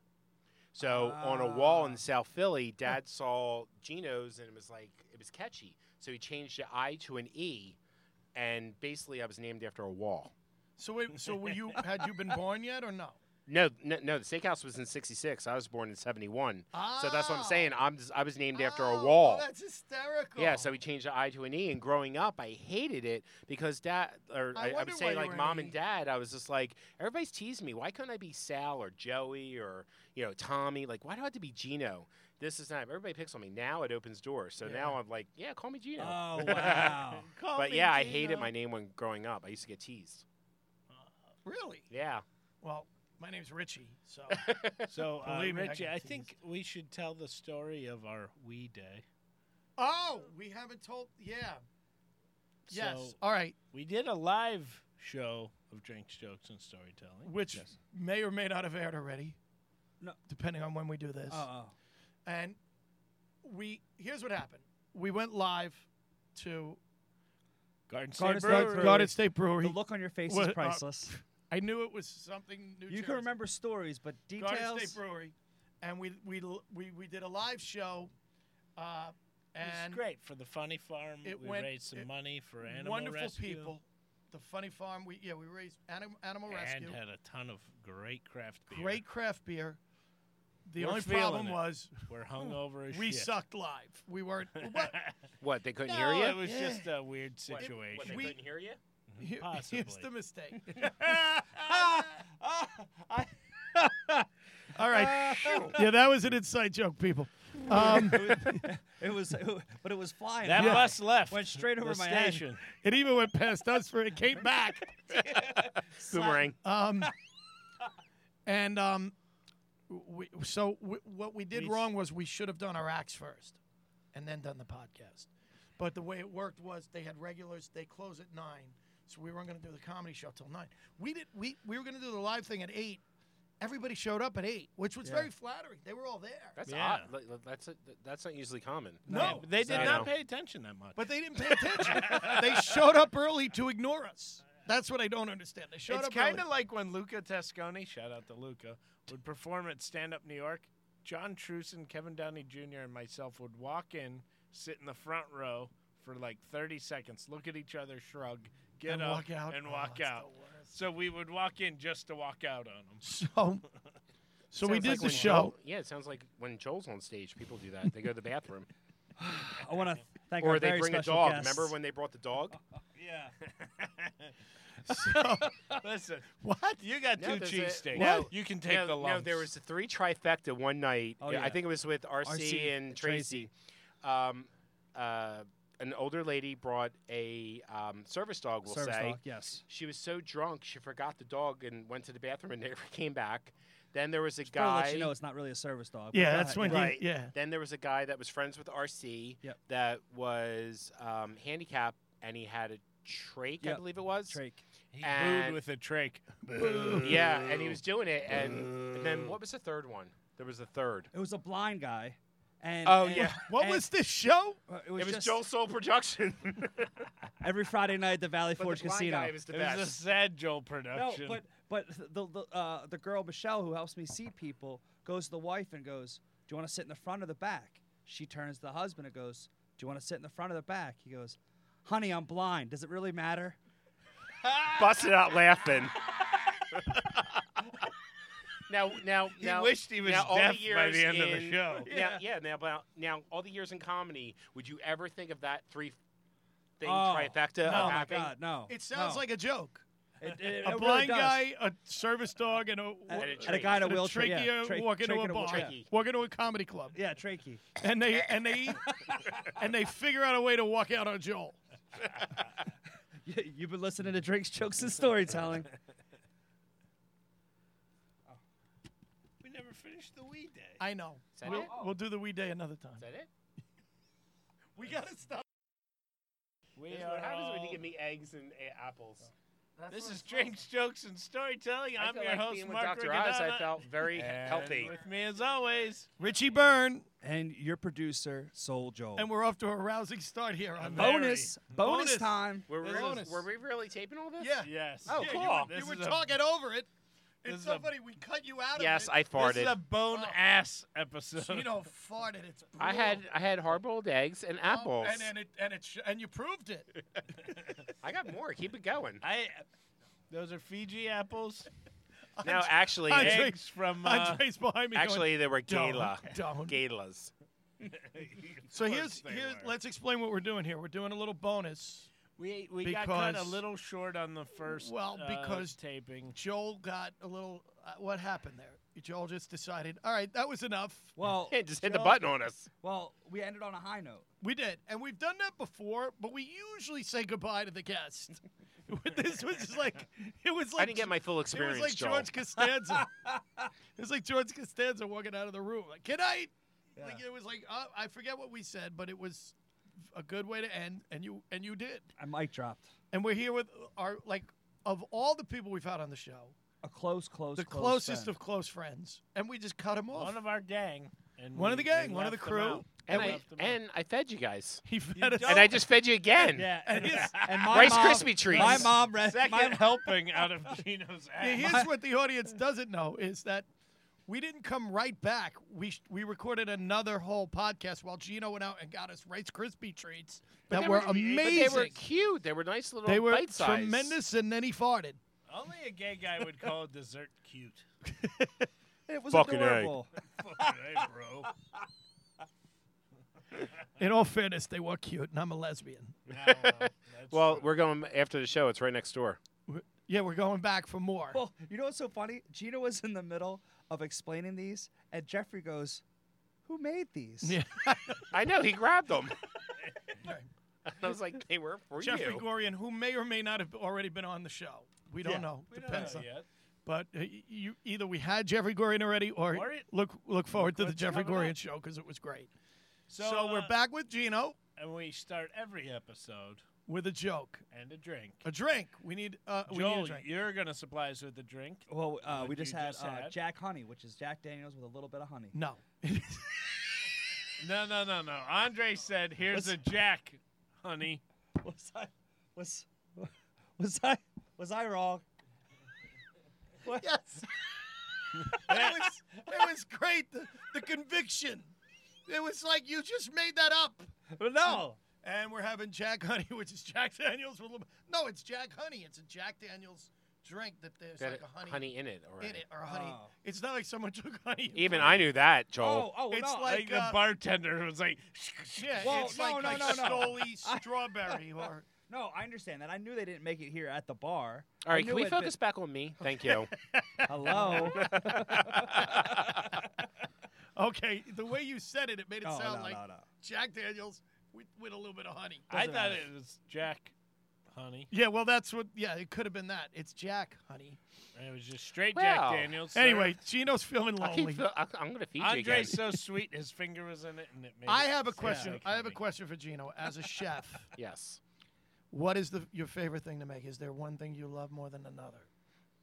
So on a wall in South Philly, Dad saw Geno's and it was catchy, so he changed the I to an E, and basically I was named after a wall. So wait, had you been born yet or no? No. The steakhouse was in '66. I was born in '71. So that's what I'm saying. I was named after a wall. Oh, that's hysterical. Yeah, so we changed the I to an E. And growing up, I hated it because I wonder would why say you like were an mom E. and dad. I was just like, everybody's teasing me. Why couldn't I be Sal or Joey or Tommy? Like, why do I have to be Gino? This is not. Everybody picks on me. Now it opens doors. So now I'm like, yeah, call me Gino. Oh, wow. But yeah, I hated my name when growing up. I used to get teased. Really? Yeah. Well, my name's Richie, so So, Believe me, I Richie, get I teased. think we should tell the story of our Wee Day. Oh, we haven't told. Yeah. Yes. So- All right. We did a live show of drinks, jokes, and storytelling. Which may or may not have aired already. No. Depending on when we do this. Oh. And here's what happened. We went live to Garden Garden State State Brewery. Garden State Brewery. The look on your face What, is priceless. I knew it was something New You Jersey. can remember stories, but Garden details. State Brewery, and we did a live show, It and was great for the Funny Farm. it We went- raised some money for animal wonderful rescue. people. The Funny Farm, we raised animal And rescue, had a ton of great craft beer. great craft beer. The We're only feeling problem it. was We're hungover as we shit. sucked live. We weren't. What? What? They couldn't No, hear it you? was Yeah. just a weird What, situation. they We- couldn't hear you? Possibly. Here's the mistake. All right. Yeah, that was an inside joke, people. It was, but it was flying. That high. bus left. Went straight over the my head. station. It even went past us for it came back. Boomerang. What we did wrong was we should have done our acts first and then done the podcast. But the way it worked was they had regulars. They close at 9, so we weren't going to do the comedy show till 9. We were going to do the live thing at 8. Everybody showed up at 8, which was very flattering. They were all there. That's Yeah. odd. That's not usually common. No, They did I not know. pay attention that much. but they didn't pay attention. They showed up early to ignore us. That's what I don't understand. They showed It's up kind early. of like when Luca Tasconi, shout out to Luca, would perform at Stand Up New York. John Truson, Kevin Downey Jr., and myself would walk in, sit in the front row for like 30 seconds, look at each other, shrug, get And up, walk out. and Oh, walk that's out. the worst. So we would walk in just to walk out on them. So we Sounds did like the when show. Joel- yeah, it sounds like when Joel's on stage, people do that. They go to the bathroom. I want to thank Or our they very bring a special dog. guests. Remember when they brought the dog? Yeah. Listen, What? you got No, two there's a- cheesesteaks. no, You can take the lumps. No, there was a 3 trifecta one night. Oh, I yeah. think it was with RC, RC and and Tracy. An older lady brought a service dog, we'll Service say. dog, yes. She was so drunk, she forgot the dog and went to the bathroom and never came back. Then there was a Probably guy. let you know it's not really a service dog. but Yeah, go that's ahead. when Right. you. Yeah. Then there was a guy that was friends with RC Yep. that was handicapped, and he had a trach, I Yep. believe it was. Drake. He and- booed with a trach. Yeah, and he was doing it, and then what was the third one? There was a third. It was a blind guy. And Oh, and- yeah. What and was this show? It was, It was just Joel Soul production. every Friday night at the Valley But Forge the blind Casino. guy was the It was a best. sad Joel No, production. but the girl Michelle who helps me seat people goes to the wife and goes, "Do you want to sit in the front or the back?" She turns to the husband and goes, "Do you want to sit in the front or the back?" He goes, "Honey, I'm blind. Does it really matter?" Busted out laughing. Now, He wished he was now, all deaf the years by the end of the in- show. Now, all the years in comedy, would you ever think of that three-thing Oh, trifecta no, of my happening? God, no. It sounds no. like a joke. It A really blind does. guy, a service dog, and And a guy in a and wheelchair. trachea Yeah, walk into trachea a in a bar, wheelchair. walk into a comedy club, Yeah, trachea. and they figure out a way to walk out on Joel. You've been listening to Drinks, Jokes, and Storytelling. We never finished the Wee Day. I know. Is that We'll, it? we'll do the wee day another time. Is that it? We gotta stop. We This is are what happens when all- you give me eggs and apples. This is Drinks, Jokes, and Storytelling. I I'm feel your like host, being with Mark Dr. Oz, I Riccadonna. felt very And healthy. with me, as always, Richie Byrne, And your producer, Soul Joel. and we're off to a rousing start here on Very. bonus Bonus. time. Were we, Bonus. were we really taping all this? Yeah. yes. Oh, Yeah, cool. You were, This you were is a- talking over it. this It's is so a- funny. We cut you out Yes, of I it. farted. This is a bone Oh. ass episode. You know, farted. It's brutal. I had hard-boiled eggs and apples. And you proved it. I got more. Keep it going. Those are Fiji apples. Now, actually, Andre- Eggs from. Andre's behind me. actually, they were Don't, gala. don't. Galas. So Of here's course they were. let's explain what we're doing here. We're doing a little bonus. We got cut a because- little short on the first. Well, because taping. Joel got a little. What happened there? Joel just decided. All right, that was enough. Well, Hey, just hit the Joel- button on us. Well, we ended on a high note. We did, and we've done that before, but we usually say goodbye to the guest. This was just like it was like I didn't get my full experience, It was like Joel. George Costanza. It was like George Costanza walking out of the room. Like, good night. Yeah. Like it was like I forget what we said, but it was a good way to end, and you did. And mic dropped. And we're here with our of all the people we've had on the show, A close the closest of close friends, and we just cut him off. One of our gang. And One of the we gang, one of the left them crew. out. And We I left them out. and I fed you guys. He fed us. don't- And I just fed you again. Yeah, And his- And my Rice mom, Krispie treats. My mom read second my, helping out of Gino's ass. Yeah, here's what the audience doesn't know is that we didn't come right back. We recorded another whole podcast while Gino went out and got us Rice Krispie treats But that they were But amazing. they were cute. They were nice little They were bite size. tremendous, and then he farted. Only a gay guy would call a dessert cute. It was Fucking A. adorable. Hey, bro. In all fairness, they were cute, and I'm a lesbian. That's Well, true. we're going after the show. It's right next door. Yeah, we're going back for more. Well, you know what's so funny? Gina was in the middle of explaining these, and Jeffrey goes, "Who made these?" Yeah. I know. He grabbed them. I was like, they were for Jeffrey you. Gorian, who may or may not have already been on the show. We don't Yeah. know. We don't Depends know on. yet. But you either we had Jeffrey Gorian already, or Or it- look forward to the what's Jeffrey coming Gorian up. show because it was great. So, So we're back with Gino And we start every episode with a joke, and a drink. a drink. We need we need a Joel, drink. you're going to supply us with a drink. Well, What we you just had, just had? Jack Honey, which is Jack Daniels with a little bit of honey. No. No. Andre said, here's a Jack, honey. Was I wrong? What? Yes. it was great. The conviction. It was like you just made that up. No. And we're having Jack Honey, which is Jack Daniels with a little. No, it's Jack Honey. It's a Jack Daniels drink that there's That like a honey in it already. in it or honey. Oh. It's not like someone took honey. and Even put I it- knew that, Joel. Oh, It's no. like the bartender was like, Yeah, Well, it's no, like, no, like no, no. Stoli strawberry or. No, I understand that. I knew they didn't make it here at the bar. All I right, knew can we it focus back on me? Thank you. Hello. Okay, the way you said it, it made it Oh, sound no, like no. Jack Daniels with a little bit of honey. I Doesn't thought matter. it was Jack, honey. Yeah, well, that's what. Yeah, it could have been that. It's Jack Honey. And it was just straight Well, Jack Daniels. sir. Anyway, Gino's feeling I lonely. I'm going to feed you again. Andre's so sweet, his finger was in it, and it made I it have a taste question. like I have a honey. question for Gino. As a chef, Yes. what is your favorite thing to make? Is there one thing you love more than another?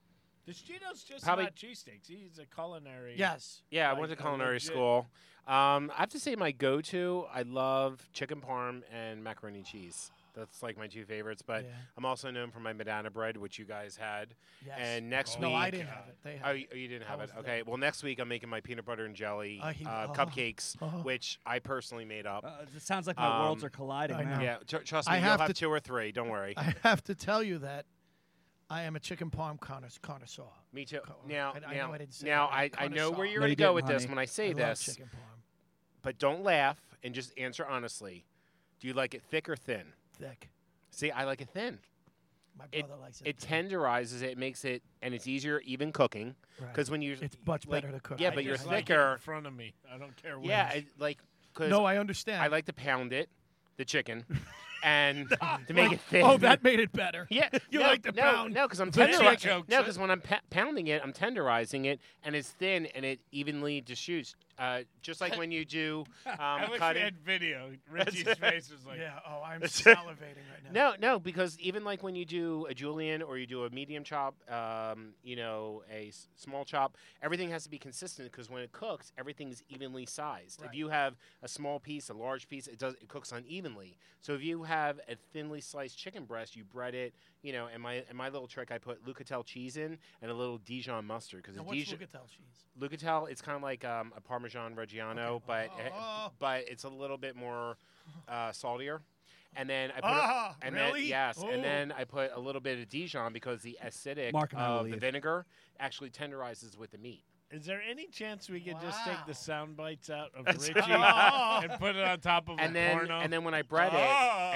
Does Gino's just Probably- about cheesesteaks? He's a culinary. Yes. Yeah, I like went to a culinary legit- school. I have to say my go-to, I love chicken parm and macaroni and cheese. That's like my 2 favorites. But Yeah. I'm also known for my Madonna bread, which you guys had. Yes. And next No, week, I didn't have it. They had Oh, it. you didn't I have it. was Okay. there. Well, next week I'm making my peanut butter and jelly Oh. cupcakes, Oh. which I personally made up. It sounds like my worlds are colliding I now. know. Yeah, trust I me, you'll have have to- 2 or 3. Don't worry. I have to tell you that I am a chicken parm connoisseur. Me too. Co- Now, I know I didn't say now that right. I know where Connoisseur. you're No, going you to go didn't, with this honey. when I say I love this, chicken parm. but don't laugh and just answer honestly. Do you like it thick or thin? Thick. See, I like it thin. My It brother likes it. it thin. tenderizes it, makes it, and it's easier even cooking Right. because when you It's much like, better to cook. Yeah, I but you're Just like it thicker. in front of me. I don't care what. Yeah, because No, I understand. I like to pound it, the chicken, and to make it thin. Oh, that made it better. Yeah, You no, like to pound No, because I'm the tenderizing. chicken. No, because when I'm pounding it, I'm tenderizing it, and it's thin, and it evenly distributes. Just like when you do I wish we cutting. had video. Richie's face was like, Yeah. Oh, I'm salivating right now. No, because even like when you do a julienne or you do a medium chop, a small chop, everything has to be consistent because when it cooks, everything is evenly sized. Right. If you have a small piece, a large piece, it cooks unevenly. So if you have a thinly sliced chicken breast, you bread it. And my little trick, I put Lucatel cheese in and a little Dijon mustard because Now, the what's Dijon. Lucatel cheese? Lucatel, it's kind of like a Parmesan Reggiano, Okay. but it's a little bit more saltier. And then I put really? Yes, Oh. and then I put a little bit of Dijon because the acidic Mark and I will of the leave. vinegar actually tenderizes with the meat. is there any chance we could just take the Wow. sound bites out of That's Richie right. and put it on top of And a then porno? and then when I bread it,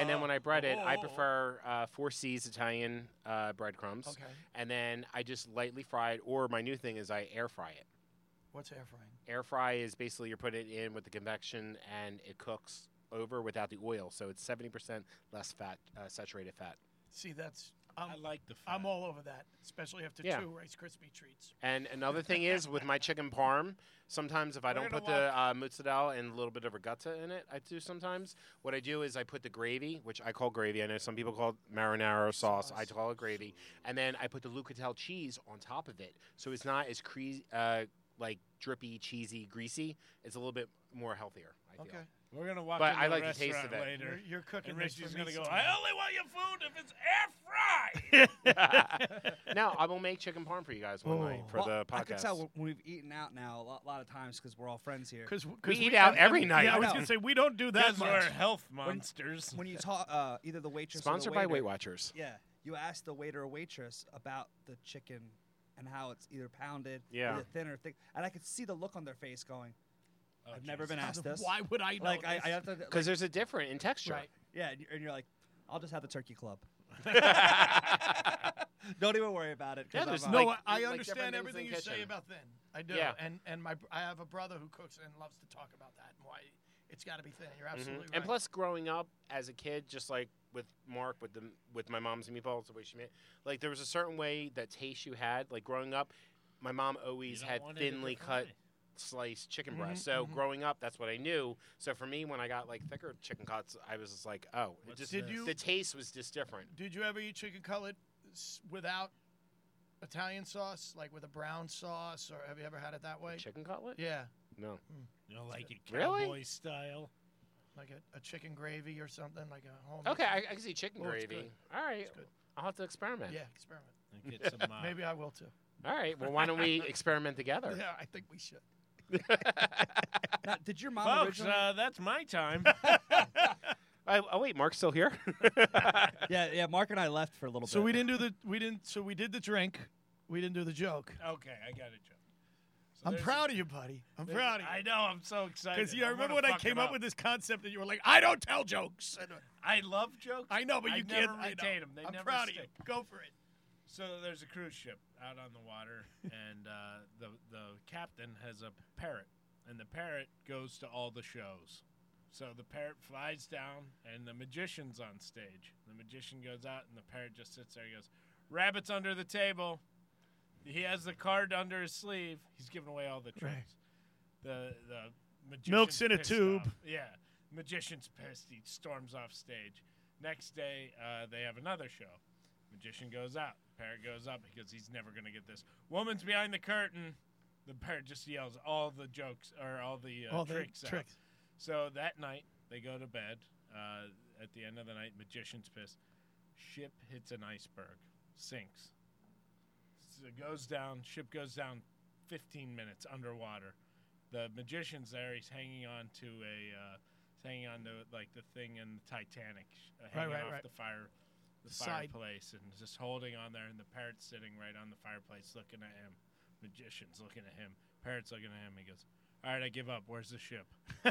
I Oh. prefer 4C's Italian breadcrumbs. Okay. And then I just lightly fry it, or my new thing is I air fry it. What's air frying? Air fry is basically you're putting it in with the convection and it cooks over without the oil, so it's 70% less fat, saturated fat. See, that's I like the fat. I'm all over that, especially after Yeah. 2 Rice Krispie treats. And another thing is with my chicken parm, sometimes if I don't We're put gonna the mozzarella and a little bit of ricotta in it, I do sometimes. What I do is I put the gravy, which I call gravy. I know some people call it marinara sauce. I call it gravy. And then I put the Lucatel cheese on top of it, so it's not as like drippy, cheesy, greasy. It's a little bit more healthier, I feel. Okay. We're gonna walk But into I a like the taste restaurant of it. later. You're cooking And this for Richie's me gonna go, sometime. I only want your food if it's air fried. No, I will make chicken parm for you guys one night for the I can podcast. tell when we've eaten out now a lot of times because we're all friends here. Because We eat out every night. Yeah, I I was know. gonna say we don't do that Because we're much. health monsters. When you talk, either the waitress Sponsored or the by waiter, Weight Watchers. Yeah, you ask the waiter or waitress about the chicken and how it's either pounded, Yeah. either thin or thick, and I could see the look on their face going, Oh, "I've never been Jesus. asked this." Why would I know Like this? I have to. Because there's a different in texture. Right. Yeah, and you're like, "I'll just have the turkey club." Don't even worry about it. 'cause Yeah, there's I'm, No, like- I like understand different things everything in you say kitchen. about thin. I do. Yeah. And I have a brother who cooks and loves to talk about that and why it's got to be thin. You're absolutely right. And plus, growing up as a kid, just like with Mark, with my mom's meatballs, the way she made, like there was a certain way that taste you had. Like growing up, my mom always You don't had want it a thinly different cut way. sliced chicken breast. So growing up, that's what I knew. So for me, when I got like thicker chicken cuts, I was just like, oh, it What's just Did you- the taste was just different. Did you ever eat chicken cutlet without Italian sauce, like with a brown sauce, or have you ever had it that way? Chicken cutlet? Yeah, No. You know, like it Really? cowboy style. like a chicken gravy or something, like a home. Okay, I can see chicken Oh, it's gravy. good. All right, It's good. I'll have to experiment. Yeah, experiment. Like get some, Maybe I will too. All right. Well, why don't we experiment together? Yeah, I think we should. Now, did your mom Folks, originally? that's my time. Oh wait, Mark's still here. Yeah. Mark and I left for a little So bit. we didn't do the So we did the drink. We didn't do the joke. Okay, I got it, Joe. So I'm there's- proud of you, buddy. I'm there's- proud of you. I know, I'm so excited. Because I I'm remember gonna when I fuck came it up with this concept and you were like, I don't tell jokes. And I love jokes. I know, but I you never can't. I retain know. them. They I'm never proud stick. of you. Go for it. So there's a cruise ship out on the water, and the captain has a parrot, and the parrot goes to all the shows. So the parrot flies down, and the magician's on stage. The magician goes out, and the parrot just sits there. He goes, "Rabbit's under the table." He has the card under his sleeve. He's giving away all the tricks. The magician's Milk's in a pissed tube. off. Yeah, magician's pissed. He storms off stage. Next day, they have another show. Magician goes out. parrot goes up because he's never going to get this. Woman's behind the curtain. The parrot just yells all the jokes or all the tricks out. So that night, they go to bed. At the end of the night, magician's pissed. Ship hits an iceberg. Sinks. So it goes down. Ship goes down 15 minutes underwater. The magician's there. He's hanging on to like the thing in the Titanic, hanging off the fireplace, and just holding on there. And the parrot's sitting right on the fireplace, looking at him. Magician's looking at him. Parrot's looking at him. He goes, "All right, I give up. Where's the ship?"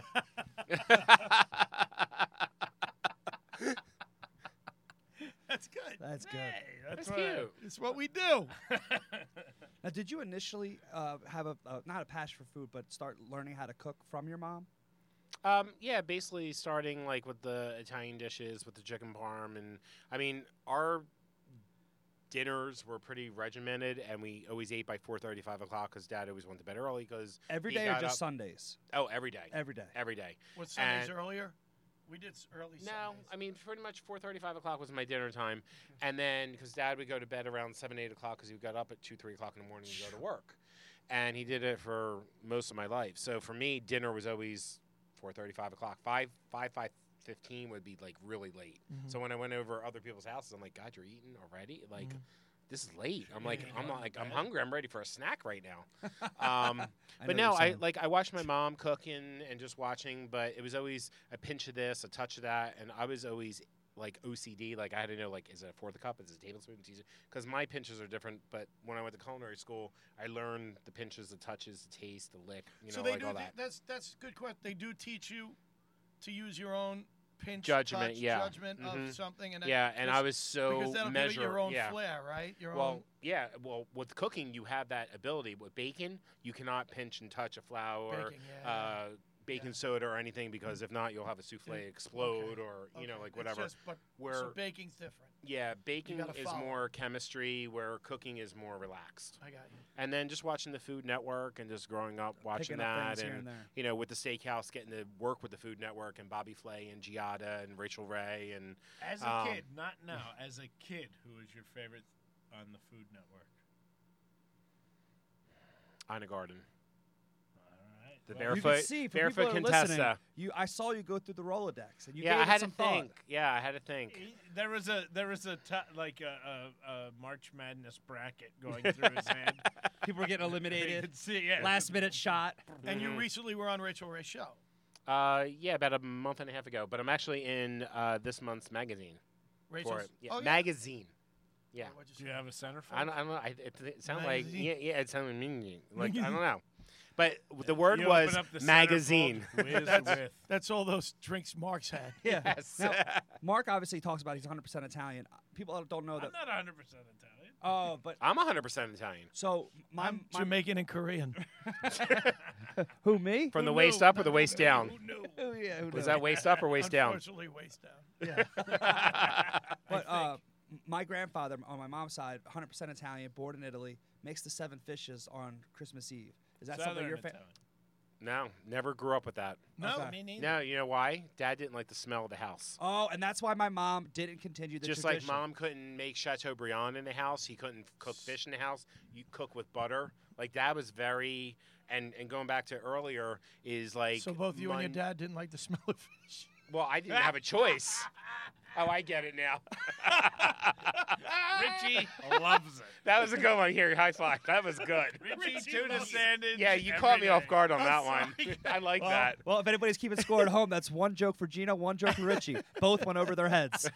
That's good. That's good. Hey, that's cute. It's what we do. Now, did you initially have not a passion for food, but start learning how to cook from your mom? Yeah, basically starting like with the Italian dishes, with the chicken parm, and I mean our dinners were pretty regimented, and we always ate by 4:30, 5 o'clock because Dad always went to bed early. Because Every day or just Sundays? Oh, every day. Every day. Every day. What Sundays earlier? We did early Sundays. No, I mean pretty much 4:30, 5 o'clock was my dinner time, and then because Dad would go to bed around 7, 8 o'clock because he got up at 2, 3 o'clock in the morning to go to work, and he did it for most of my life. So for me, dinner was always 4:30, 5 o'clock. 5:15 would be like really late. Mm-hmm. So when I went over other people's houses, I'm like, God, you're eating already? Like, this is late. I'm hungry. I'm ready for a snack right now. But no, I watched my mom cooking and just watching. But it was always a pinch of this, a touch of that, and I was always like OCD. Like I had to know, like, is it a fourth of a cup? Is it a tablespoon? Because my pinches are different. But when I went to culinary school, I learned the pinches, the touches, the taste, the lick. So they like do. all that. That's a good question. They do teach you to use your own pinch, judgment, touch, yeah, judgment of something. And and I was so because that'll give it your own flair, right? Your own. Yeah. Well, with cooking, you have that ability. With bacon, you cannot pinch and touch a flour, baking soda, or anything because if not, you'll have a souffle explode or like whatever. So baking's different. Yeah, baking is more chemistry, where cooking is more relaxed. I got you. And then just watching the Food Network and just growing up watching that, and with the Steakhouse, getting to work with the Food Network and Bobby Flay and Giada and Rachel Ray and. As a kid, not now. As a kid, who was your favorite on the Food Network? Ina Garten. The barefoot Contessa. I saw you go through the Rolodex, and you I had some to think. Yeah, I had to think. There was a March Madness bracket going through his head. People were getting eliminated. See, Last minute shot. And you recently were on Rachel Ray's show. Yeah, about a month and a half ago. But I'm actually in this month's magazine. Rachel's? Magazine. Yeah. Do you have a centerfold? I don't know. It sounded like it sounded like I don't know. But the word was magazine. That's all those drinks Mark's had. Yeah. Yes. Now, Mark obviously talks about he's 100% Italian. People don't know that. I'm not 100% Italian. Oh, but I'm 100% Italian. So I'm Jamaican and Korean. Who, me? From the waist up or the waist down? Who knew? Was that waist up or waist down? Unfortunately, waist down. Yeah. But my grandfather on my mom's side, 100% Italian, born in Italy, makes the 7 fishes on Christmas Eve. Is that something you're fan? No, never grew up with that. No, me neither. No, you know why? Dad didn't like the smell of the house. Oh, and that's why my mom didn't continue the tradition. Just like Mom couldn't make Chateaubriand in the house, he couldn't cook fish in the house. You cook with butter. Like Dad was very, and going back to earlier is like. So both you and your dad didn't like the smell of fish. Well, I didn't have a choice. Oh, I get it now. Richie loves it. That was a good one. Here, high five. That was good. Richie tuna sandwich. Yeah, you caught me off guard on that one. I like that. Well, if anybody's keeping score at home, that's 1 joke for Gino, 1 joke for Richie. Both went over their heads.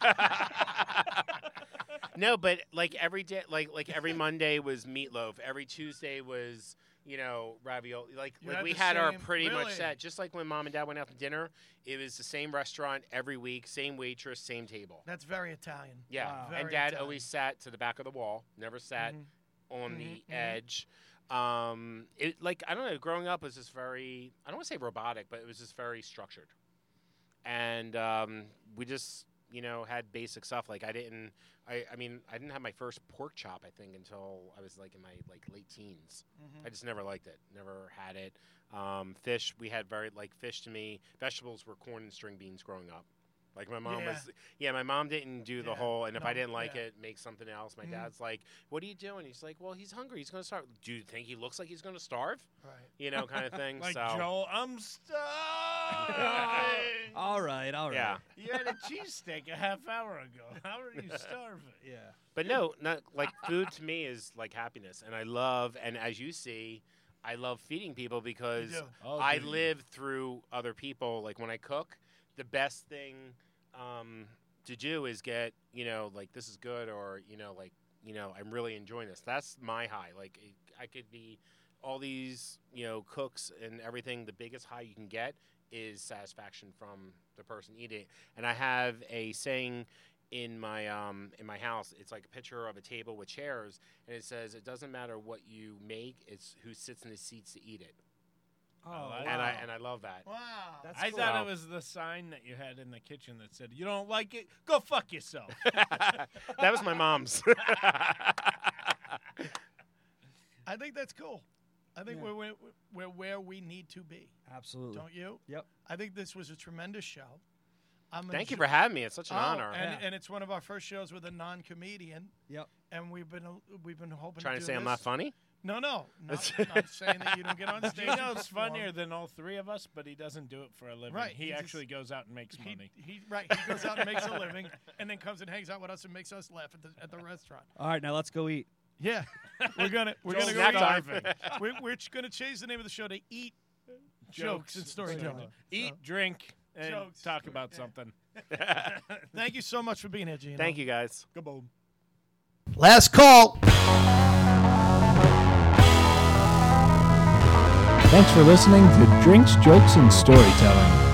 No, but like every day, like every Monday was meatloaf. Every Tuesday was ravioli. Like we had our pretty much set. Just like when Mom and Dad went out to dinner, it was the same restaurant every week, same waitress, same table. That's very Italian. Yeah, wow. And Dad always sat to the back of the wall, never sat on the edge. I don't know. Growing up was just very. I don't want to say robotic, but it was just very structured, and we just had basic stuff. Like I didn't have my first pork chop, I think, until I was like in my late teens. I just never liked it. Never had it. Fish, we had fish to me. Vegetables were corn and string beans growing up. Like my mom Yeah. was, my mom didn't do the Yeah. whole, and if I No, didn't like yeah. it, make something else. My Mhm. dad's like, what are you doing? He's like, well, he's hungry. He's going to starve. Do you think he looks like he's going to starve? Right. You know, kind of thing. Like, so, Joel, I'm starving. All right. yeah. You had a cheesesteak a half hour ago. How are you starving? Yeah. But no, not like food to me is like happiness. And I love, and as you see, I love feeding people because do. Oh, I dude. live through other people. Like when I cook, the best thing to do is get, like this is good, or, I'm really enjoying this. That's my high. Like I could be all these, cooks and everything. The biggest high you can get is satisfaction from the person eating it. And I have a saying in my house. It's like a picture of a table with chairs, and it says, it doesn't matter what you make, it's who sits in the seats to eat it. Oh, like And wow. I love that. Wow. That's I cool. thought it was the sign that you had in the kitchen that said, "You don't like it? Go fuck yourself." That was my mom's. I think that's cool. I think Yeah. we're where we need to be. Absolutely. Don't you? Yep. I think this was a tremendous show. Thank you for having me. It's such an honor. And it's one of our first shows with a non-comedian. Yep. And we've been hoping Trying to to do say I'm this. not funny? No, not saying that you don't get on stage. You know, and it's perform. funnier than all three of us, but he doesn't do it for a living. Right, He he just- actually goes out and makes money. He goes out and makes a living, and then comes and hangs out with us and makes us laugh at the restaurant. All right, now let's go eat. Yeah, we're gonna Joel's go snack eat. time. We're gonna change the name of the show to Eat Jokes and Storytelling. Eat, So, drink, and Jokes. talk about Yeah. something. thank you so much for being here, Gino. Thank you, guys. Kaboom. Last call. Thanks for listening to Drinks, Jokes, and Storytelling.